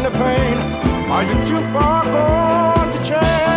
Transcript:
the pain? Are you too far gone to change?